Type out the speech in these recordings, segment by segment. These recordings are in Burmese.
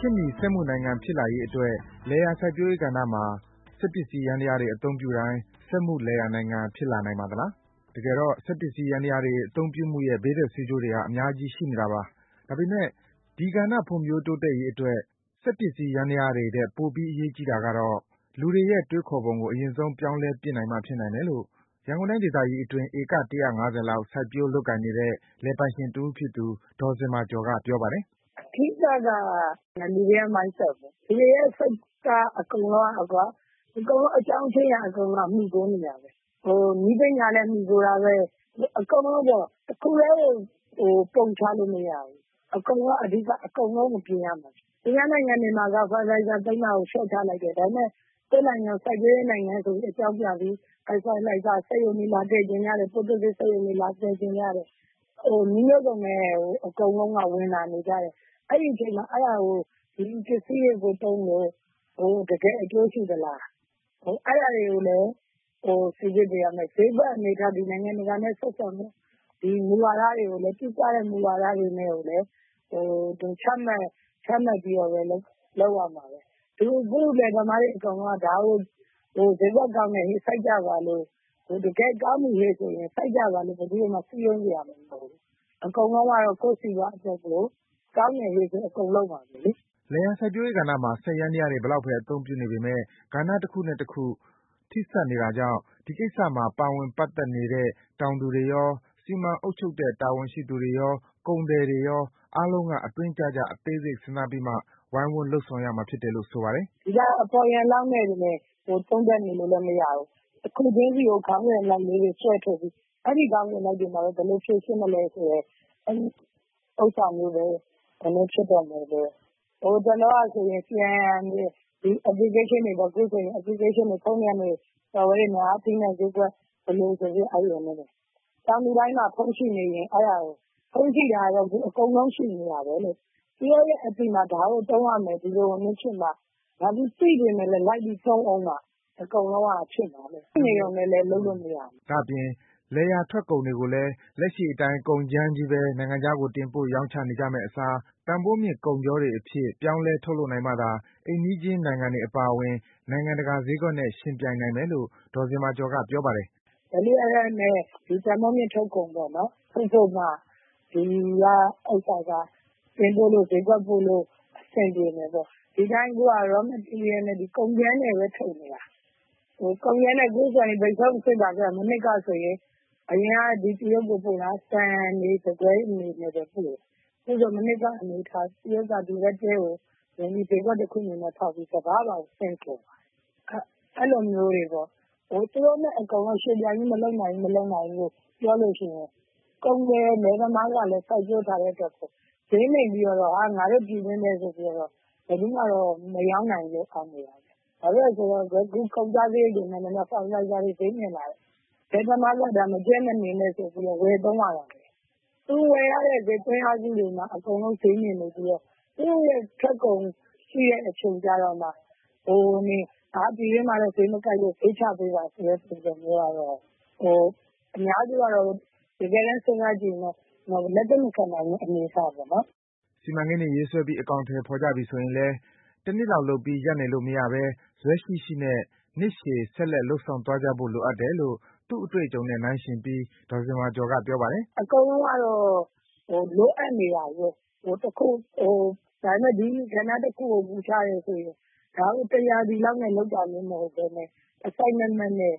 ခေတ်မီစက်မှုနိုင်ငံဖြစ်လာရေးအတွက်လယ်ယာစိုက်ပျိုးရေးကဏ္ဍမှာစက်ပစ္စည်းယန္တရားတွေအသုံးပြုတိုင်းစက်မှုလယ်ယာနိုင်ငံဖြစ်လာနိုင်ပါသလား။တကယ်တော့စက်ပစ္စည်းယန္တရားတွေအသုံးပြုမှုရဲ့ဘေးထွက်ဆိုးကျိုးတွေဟာအများကြီးရှိနေတာပါ။ဒါပေမဲ့ဒီကဏ္ဍဖွံ့ဖြိုးတိုးတက်ရေးအတွက်စက်ပစ္စည်းယန္တရားတွေထက်ပိုပြီးအရေးကြီးတာကတော့လူတွေရဲ့တွေးခေါ်ပုံကိုအရင်ဆုံးပြောင်းလဲပစ်နိုင်မှဖြစ်နိုင်တယ်လို့ရန်ကုန်တိုင်းဒေသကြီးအတွင်းဧက၁၅၀လောက်စိုက်ပျိုးလုပ်ကိုင်နေတဲ့လယ်ပိုင်ရှင်တဦးဖြစ်သူဒေါ်ဇင်မာကျော်ကပြောပါတယ်။အဓိကလူတွေရဲ့ mindset ပေါ့။လူတွေရဲ့စိတ်ကအကုန်လုံးအကြောင်းချင်းရာအကုန်လုံးမှီခိုနေရပဲ။နည်းပညာနဲ့မှီခိုတာပဲ။အကုန်လုံးပေါ့။တခုတည်းကိုပုံချလို့မရဘူး။အကုန်လုံးအဓိကအကုန်လုံးကိုပြင်ရမှာ။သူများနိုင်ငံတွေမှာက fertilizer သိမ်းတာကိုလျှော့ချလိုက်တယ်။ဒါပေမဲ့ကိုယ့်နိုင်ငံစိုက်ပျိုးရေးနိုင်ငံဆိုပြီးအကြောင်းပြပြီး fertilizer စက်ရုံတွေလာထည့်ချင်ကြတယ်။ပိုးသတ်ဆေးစက်ရုံတွေလာထည့်ချင်ကြတယ်။နည်းမျိုးစုံနဲ့အကုန်လုံးကဝင်လာနေကြတယ်။အဲဒီအချိန်မှာအဲဒါကိုဒီပစ္စည်းတွေကိုသုံးလို့တကယ်အကျိုးရှိသလား။အဲဒါတွေကိုလည်းစိစစ်ပေးရမယ်။ဈေးကွက်အနေအထားဒီနိုင်ငံတကာနဲ့ဆက်ဆံမှုဒီမူဝါဒတွေကိုလည်းတိကျတဲ့မူဝါဒတွေနဲ့ကိုလည်းချမှတ်ပြီးတော့ပဲလုပ်ရမှာပဲ။အခုလယ်သမားတွေအကုန်လုံးကဒါကိုဈေးကွက်ကောင်းတယ်ဟေ့စိုက်ကြပါလို့တကယ်ကောင်းပြီဟေ့ဆိုရင်စိုက်ကြပါလို့ဘယ်သူမှစည်းရုံးစရာမလိုဘူး။အကုန်လုံးကတော့ကိုယ့်စီးပွားအတွက်ကိုကောင်းတယ်ဟေ့ဆိုအကုန်လုပ်ပါမယ်လေ။လယ်ယာစိုက်ပျိုးရေးကဏ္ဍမှာစက်ယန္တရားတွေဘယ်လောက်ပဲအသုံးပြုနေပေမဲ့ကဏ္ဍတစ်ခုနဲ့တစ်ခုထိစပ်နေတာကြောင့်ဒီကိစ္စမှာပါဝင်ပတ်သက်နေတဲ့တောင်သူတွေရောစီမံအုပ်ချုပ်တဲ့တာဝန်ရှိသူတွေရောကုန်သည်တွေရောအားလုံးကအတွင်းကျကျအသေးစိတ်စဉ်းစားပြီးမှဝိုင်းဝန်းလုပ်ဆောင်ရမှာဖြစ်တယ်လို့ဆိုပါတယ်။ဒီကအပေါ်ယံလောက်နဲ့သုံးသပ်နေလို့လည်းမရဘူး။တစ်ခုချင်းစီကိုခေါင်းစဉ်လိုက်လေးတွေဆွဲထုတ်ပြီးအဲဒီခေါင်းစဉ်လိုက်တွေမှာဘယ်လိုဖြည့်ရှင်းမလဲဆိုရဲဥစ္စာမျိုးပဲဖြစ်တော့မယ်ပဲ။တလောကဆိုရင် CRM ဒီ application တွေပေါ့အခုဆိုရင် application တွေဖုန်းထဲကနေ software တွေမှာအသီးနှံဈေးကွက်ဘယ်လိုဆိုပြီးအဲဒီလိုမျိုး။တောင်သူတိုင်းမှာဖုန်းရှိနေရင်အဲဒါကိုဖုန်းရှိတာကတော့အကုန်လုံးရှိနေတာပဲလို့။သူတို့ရဲ့အပြင်မှာဒါကိုသုံးရမယ်ဒီလိုဖြစ်မှာဒါပြီးသိပေမဲ့လည်းလိုက်ပြီးသုံးအောင်မှာအကုန်လုံးကဖြစ်မှာလေ။ဖြစ်နေရုံနဲ့လည်းလုပ်လို့မရဘူး။ဒါ့အပြင်လယ်ယာထွက်ကုန်တွေကိုလည်းလက်ရှိအတိုင်းကုန်ကြမ်းချည်းပဲနိုင်ငံခြားကိုတင်ပို့ရောင်းချနေကြမယ့်အစားတန်ဖိုးမြင့်ကုန်ချောတွေအဖြစ်ပြောင်းလဲထုတ်လုပ်နိုင်မှသာအိမ်နီးချင်းနိုင်ငံတွေအပါအဝင်နိုင်ငံတကာဈေးကွက်နဲ့ယှဉ်ပြိုင်နိုင်မယ်လို့ဒေါ်ဇင်မာကျော်ကပြောပါတယ်။ WFF နဲ့ဒီတန်ဖိုးမြင့်ထုတ်ကုန်ပေါ့နော်။ထုတ်ဖို့မှဒီကဥစ္စာကတင်ပို့လို့ဈေးကွက်ပို့လို့အဆင်ပြေမယ်ပေါ့။ဒီတိုင်းအခုက raw material နဲ့ဒီကုန်ကြမ်းတွေပဲထုတ်နေတာ။ကုန်ကြမ်းနဲ့အခုဆိုရင်ဘိတ်ဆုံးအဆင့်ပါပြောမနှစ်ကဆိုရင်အရင်ကဒီတရုတ်ကိုပို့တာတန်တွေတကွဲအနေနဲ့ပဲပို့တယ်။အခုဆိုမနှစ်ကအနေထားတရုတ်ကဒီဘက်တဲကိုဝင်ပြီးဈေးကွက်တစ်ခုအနေနဲ့ထောက်ပြီးကမ္ဘာမှာဆင့်ခေါ်ပါတယ်။အဲလိုမျိုးတွေပေါ့။သူတို့နဲ့အကုန်လုံးယှဉ်ပြိုင်ပြီးမလုပ်နိုင်ဘူးလို့ပြောလို့ရှိရင်ကုန်သည်လယ်သမားကလည်းစိုက်ပျိုးထားတဲ့အတွက်ဈေးနှိမ်ပြီးတော့ငါတို့ပြည်တွင်းပဲဆိုပြီးတော့ဘယ်သူမှတော့မရောင်းနိုင်လို့အောင်းနေတာပဲ။ဘာဖြစ်လို့လဲဆိုတော့အခုကုန်ကျစရိတ်တွေနဲ့fertilizerတွေဈေးမြင့်လာတယ်။လယ်သမားကဒါမကြက်မနေနဲ့ဆိုပြီးတော့ဝယ်သုံးရတာပဲ။သူဝယ်ရတဲ့ဈေးသွင်းအားစုတွေမှာအကုန်လုံးဈေးမြင့်နေပြီးတော့သူ့ရဲ့ထွက်ကုန်ရှိတဲ့အချိန်ကျတော့မှပြည်တွင်းမှာတော့ဈေးမကိုက်လို့ဈေးချပေးပါဆိုတဲ့ပုံစံမျိုးကတော့အများစုကတော့တကယ်တမ်းစဉ်းစားကြည့်ရင်တော့လက်သင့်မခံနိုင်တဲ့အနေအထားပေါ့နော်။စီမံကိန်းတွေရေးဆွဲပြီးအကောင်အထည်ဖော်ကြပြီဆိုရင်လည်းတနှစ်လောက်လုပ်ပြီးရပ်နေလို့မရဘဲဇွဲရှိရှိနဲ့နှစ်ရှည်ဆက်လက်လုပ်ဆောင်သွားကြဖို့လိုအပ်တယ်လို့သူ့အတွေ့အကြုံနဲ့နှိုင်းယှဉ်ပြီးဒေါ်ဇင်မာကျော်ကပြောပါတယ်။အကုန်လုံးကတော့လိုအပ်နေတာပဲ။ဒါပေမဲ့ဒီကဏ္ဍတစ်ခုကိုကူချရဲဆိုရင်ဒါကိုတစ်ရာသီလောက်နဲ့လုပ်တာမျိုးမဟုတ်ဘဲနဲ့အစိုက်မတ်မတ်နဲ့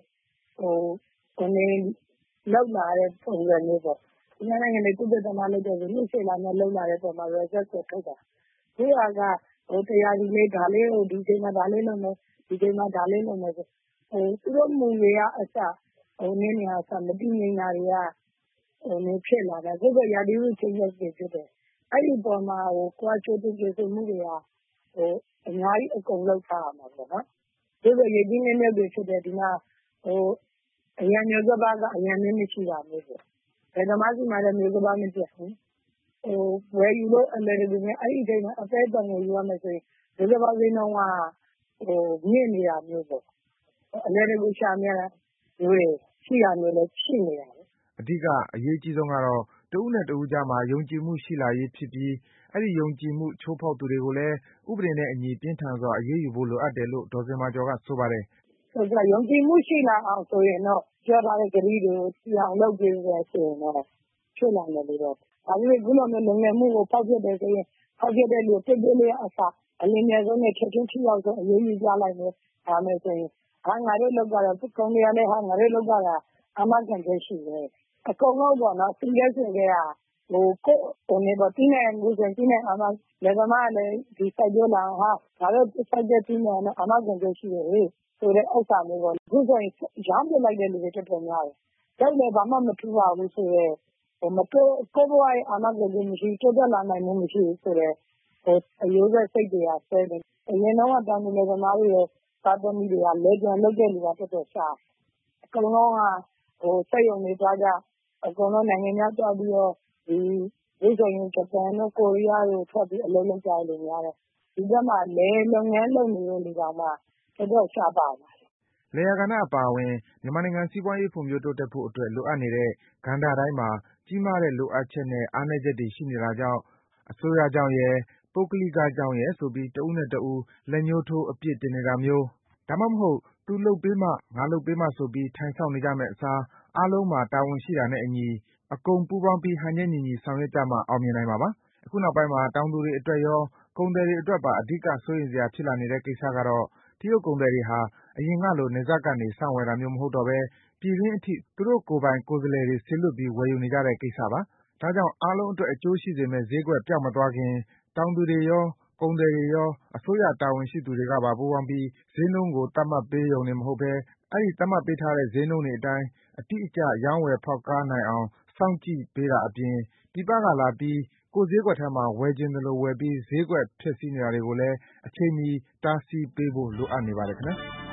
လုပ်လာတဲ့ပုံစံမျိုးပေါ့။သူများနိုင်ငံတွေသုတေသနလုပ်တယ်ဆိုနှစ်ရှည်လာမဲ့လုပ်လာတဲ့ပုံမှာ result ကိုထုတ်တာ။အခုကတစ်ရာသီလေးဒါလေးကိုဒီချိန်မှာဒါလေးလုပ်မယ်ဒီချိန်မှာဒါလေးလုပ်မယ်ဆိုသူတို့မူတွေကအစမတည်ငြိမ်တာတွေကဖြစ်လာတယ်။အခုဆိုရာသီဥတု changes တွေဖြစ်တယ်။အဲဒီအပေါ်မှာကိုယ်ကကြိုတင်ပြင်ဆင်မှုတွေကအများကြီးအကုန်လုပ်ထားရမှာပေါ့နော်။အခုဆိုရေကြီးနစ်မြုပ်တွေဖြစ်တယ်ဒီမှာအရန်မျိုးစပါးကအရန်နည်းမရှိတာမျိုးပေါ့။လယ်သမားဆီမှာလည်းမျိုးစပါးမပြတ်ဘူး။ဝယ်ယူလို့အလွယ်တကူနဲ့အဲဒီအချိန်မှာအသည်းအသန်ကိုယူရမယ်ဆိုရင်မျိုးစပါးဈေးနှုန်းကမြင့်နေတာမျိုးပေါ့။အလွယ်တကူရှာရတာမျိုးတွေရှိတာမျိုးလည်းရှိနေတာပဲ။အဓိကအရေးကြီးဆုံးကတော့တဦးနဲ့တဦးကြားမှာယုံကြည်မှုရှိလာရေးဖြစ်ပြီးအဲအဲဒီယုံကြည်မှု ချိုးဖောက်သူတွေကိုလည်း ဥပဒေနဲ့အညီ ပြင်းထန်စွာ အရေးယူဖို့ လိုအပ်တယ်လို့ ဒေါ်ဇင်မာကျော်က ဆိုပါတယ်။ “ယုံကြည်မှုရှိလာအောင်ဆိုရင်တော့ ပြောထားတဲ့ကတိတွေကို တည်အောင်လုပ်ပေးမယ်ဆိုရင်တော့ ဖြစ်နိုင်တယ်လို့တော့ထင်တယ်။ ဘာဖြစ်လို့လဲဆိုတော့ အခုလိုမျိုးလူငယ်မှုကို ဖောက်ဖျက်တယ်ဆိုရင် ဖောက်ဖျက်တဲ့လူကို တစ်လေးကအစ အလျင်မြန်ဆုံးနဲ့ ချက်ချင်းထိရောက်ဆုံး အရေးယူကြလိုက်မယ်။ ဒါမယ်ဆိုရင် ငါတို့လုပ်တာ ကုန်သည်ကလည်း ငါတို့လုပ်တာ အာမခံချက်ရှိတယ်။ အကုန်လုံးပေါ့နော် သိလည်းဆိုခဲ့သီးနှံအခုဆိုရင် သီးနှံအာမခံလယ်သမားကလည်း စိုက်ပျိုးလာအောင် ငါတို့စိုက်တဲ့သီးနှံက အာမခံချက်ရှိတယ်ဆိုတဲ့ဥစ္စာမျိုးပေါ့။ အခုဆိုရင် ရောင်းပစ်လိုက်တဲ့လူတွေတော်တော်များတယ်။ လုပ်လည်းဘာမှမထူးပါဘူးဆိုတဲ့ ကိုယ့်ဘဝရဲ့အာမခံချက်မရှိဘူး တိုးတက်လာနိုင်မှုမရှိဘူးဆိုတဲ့ အရိုးစွဲစိတ်တွေကစွဲတယ်။ အရင်တုန်းက တောင်သူလယ်သမားတွေရဲ့သားသမီးတွေက လယ်ပြန်လုပ်တဲ့လူကတော်တော်ရှားတယ်။ အကုန်လုံးကစက်ရုံတွေသွားကြ အကုန်လုံးနိုင်ငံခြားသွားပြီးတော့ အခုဆိုရင်ဂျပန်တို့ ကိုရီးယားတို့ထွက်ပြီးအလုပ်လုပ်ကြတဲ့လူများတယ်။ ဒီဘက်မှာလယ်လုပ်ငန်းလုပ်နေတဲ့လူတောင်မှ တော်တော်ရှားပါးသွားတယ်။ ” လယ်ယာကဏ္ဍအပါအဝင် မြန်မာနိုင်ငံစီးပွားရေးဖွံ့ဖြိုးတိုးတက်ဖို့အတွက် လိုအပ်နေတဲ့ ကဏ္ဍတိုင်းမှာ ကြီးမားတဲ့လိုအပ်ချက်နဲ့ အားနည်းချက်တွေရှိနေတာကြောင့် အစိုးရကြောင့်ရယ်၊ ပုဂ္ဂလိကကြောင့်ရယ်ဆိုပြီး တဦးနဲ့တဦး လက်ညှိုးထိုး အပြစ်တင်နေတာမျိုး၊ ဒါမှမဟုတ် သူလုပ်ပေးမှ ငါလုပ်ပေးမှဆိုပြီး ထိုင်စောင့်နေကြမယ့်အစား အားလုံးမှာ တာဝန်ရှိတာနဲ့အညီ အကုန်ပူးပေါင်းပြီး ဟန်ချက်ညီညီဆောင်ရွက်ကြမှ အောင်မြင်နိုင်မှာပါ။ အခုနောက်ပိုင်းမှာ တောင်သူတွေအတွက်ရော ကုန်သည်တွေအတွက်ပါ အဓိက စိုးရိမ်စရာဖြစ်လာနေတဲ့ကိစ္စကတော့ တရုတ်ကုန်သည်တွေဟာ အရင်ကလို နယ်စပ်ကနေ စောင့်ဝယ်တာမျိုးမဟုတ်တော့ဘဲ ပြည်တွင်းအထိ သူတို့ကိုယ်ပိုင်ကိုယ်စားလှယ်တွေ စေလွှတ်ပြီး ဝယ်ယူနေကြတဲ့ကိစ္စပါ။ ဒါကြောင့် အားလုံးအတွက် အကျိုးရှိစေမယ့် ဈေးကွက်ပျောက်မသွားခင် တောင်သူတွေရော၊ ကုန်သည်တွေရော၊ အစိုးရတာဝန်ရှိသူတွေကပါ ပူးပေါင်းပြီး ဈေးနှုန်းကို သတ်မှတ်ပေးရုံတင်မဟုတ်ဘဲ အဲဒီသတ်မှတ်ပေးထားတဲ့ ဈေးနှုန်းတွေအတိုင်း အတိအကျ ရောင်းဝယ်ဖောက်ကားနိုင်အောင် စောင့်ကြည့်ပေးတာအပြင် ပြည်ပကလာပြီး ကိုယ့်ဈေးကွက်ထဲမှာ ဝယ်ချင်သလိုဝယ်ပြီး ဈေးကွက်ဖျက်ဆီးနေတာတွေကိုလည်း အချိန်မီ တားဆီးပေးဖို့ လိုအပ်နေပါတယ်ခင်ဗျား။